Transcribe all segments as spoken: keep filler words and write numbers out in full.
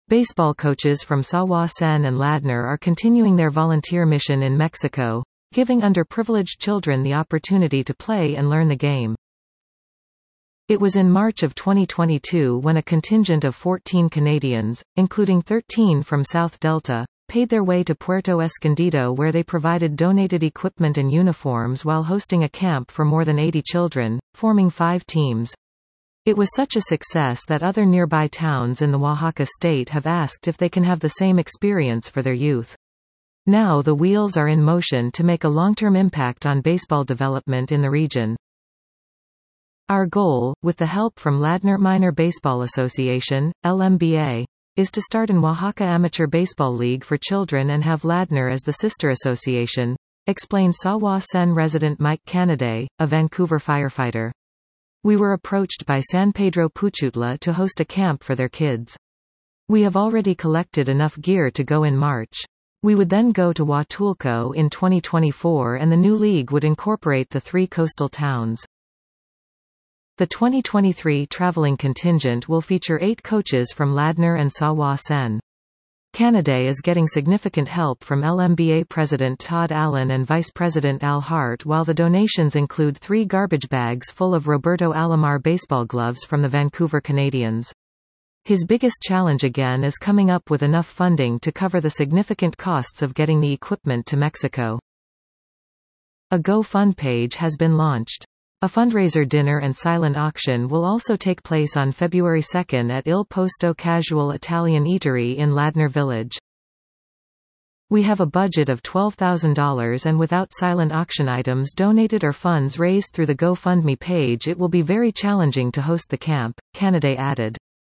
Baseball coaches from Sawa Sen and Ladner are continuing their volunteer mission in Mexico, giving underprivileged children the opportunity to play and learn the game. It was in March of twenty twenty-two when a contingent of fourteen Canadians, including thirteen from South Delta, paid their way to Puerto Escondido, where they provided donated equipment and uniforms while hosting a camp for more than eighty children, forming five teams. It was such a success that other nearby towns in the Oaxaca state have asked if they can have the same experience for their youth. Now the wheels are in motion to make a long-term impact on baseball development in the region. Our goal, with the help from Ladner Minor Baseball Association, L M B A, is to start an Oaxaca Amateur Baseball League for children and have Ladner as the sister association, explained Sawa Sen resident Mike Canaday, a Vancouver firefighter. We were approached by San Pedro Puchutla to host a camp for their kids. We have already collected enough gear to go in March. We would then go to Huatulco in twenty twenty-four, and the new league would incorporate the three coastal towns. The twenty twenty-three traveling contingent will feature eight coaches from Ladner and Sawa Sen. Canaday is getting significant help from L M B A President Todd Allen and Vice President Al Hart, while the donations include three garbage bags full of Roberto Alomar baseball gloves from the Vancouver Canadians. His biggest challenge again is coming up with enough funding to cover the significant costs of getting the equipment to Mexico. A GoFund page has been launched. A fundraiser dinner and silent auction will also take place on February second at Il Posto Casual Italian Eatery in Ladner Village. We have a budget of twelve thousand dollars, and without silent auction items donated or funds raised through the GoFundMe page, it will be very challenging to host the camp, Canaday added.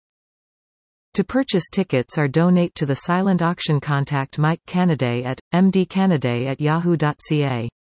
To purchase tickets or donate to the silent auction, contact Mike Canaday at m d canaday at yahoo dot c a.